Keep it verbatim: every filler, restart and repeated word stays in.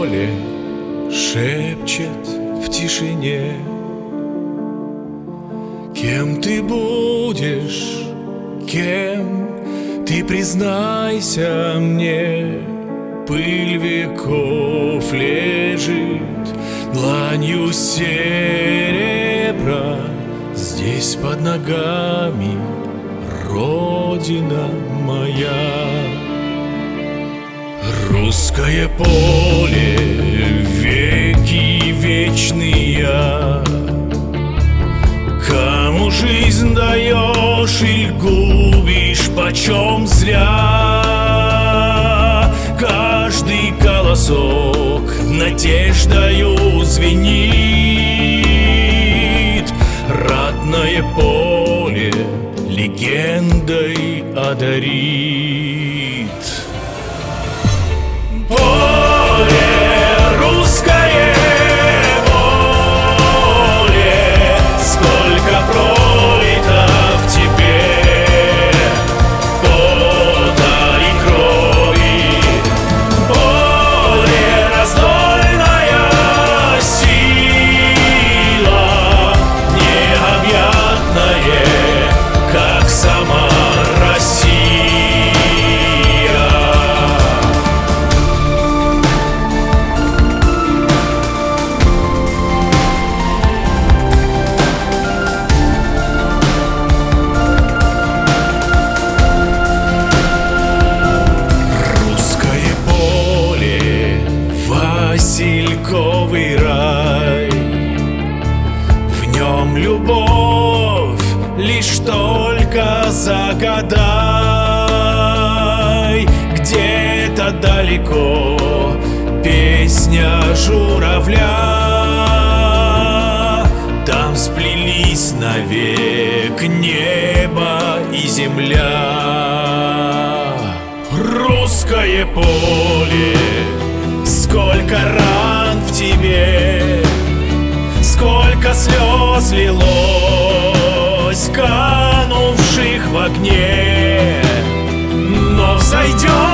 поле шепчет в тишине. Кем ты будешь, кем ты, признайся мне? Пыль веков лежит дланью серебра. Здесь под ногами Родина моя. Русское поле, веки вечные. Кому жизнь даешь или губишь почем зря? Каждый колосок надеждою звенит. Родное поле легендой одарит. Поле, русское поле, сколько пролито в тебе пота и крови. Поле, раздольная сила, необъятное, как сама Россия. Васильковый рай, в нем любовь лишь только загадай. Где-то далеко песня журавля, там сплелись навек небо и земля. Русское поле, сколько ран в тебе, сколько слез лилось, канувших в огне. Но взойдет